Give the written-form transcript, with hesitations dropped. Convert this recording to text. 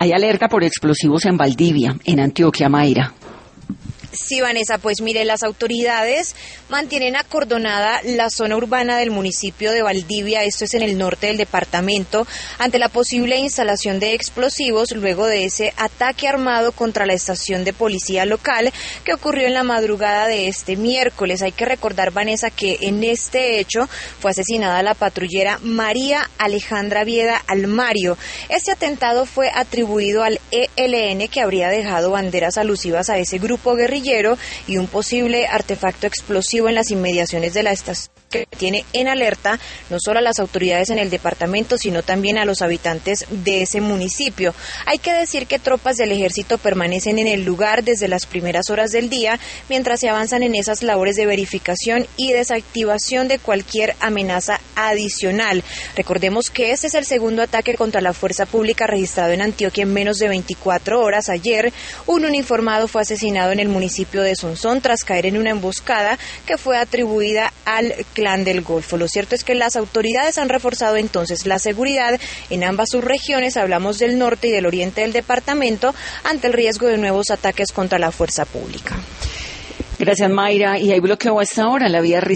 Hay alerta por explosivos en Valdivia, en Antioquia, Mayra. Sí, Vanessa, pues mire, las autoridades mantienen acordonada la zona urbana del municipio de Valdivia, esto es en el norte del departamento, ante la posible instalación de explosivos luego de ese ataque armado contra la estación de policía local que ocurrió en la madrugada de este miércoles. Hay que recordar, Vanessa, que en este hecho fue asesinada la patrullera María Alejandra Vieda Almario. Este atentado fue atribuido al ELN, que habría dejado banderas alusivas a ese grupo guerrillero y un posible artefacto explosivo en las inmediaciones de la estación, que tiene en alerta no solo a las autoridades en el departamento, sino también a los habitantes de ese municipio. Hay que decir que tropas del ejército permanecen en el lugar desde las primeras horas del día, mientras se avanzan en esas labores de verificación y desactivación de cualquier amenaza adicional. Recordemos que este es el segundo ataque contra la fuerza pública registrado en Antioquia en menos de 24 horas. Ayer, un uniformado fue asesinado en el municipio de Sonsón tras caer en una emboscada que fue atribuida al Clan del Golfo. Lo cierto es que las autoridades han reforzado entonces la seguridad en ambas subregiones, hablamos del norte y del oriente del departamento, ante el riesgo de nuevos ataques contra la fuerza pública. Gracias, Mayra. Y hay bloqueo a esta hora en la vía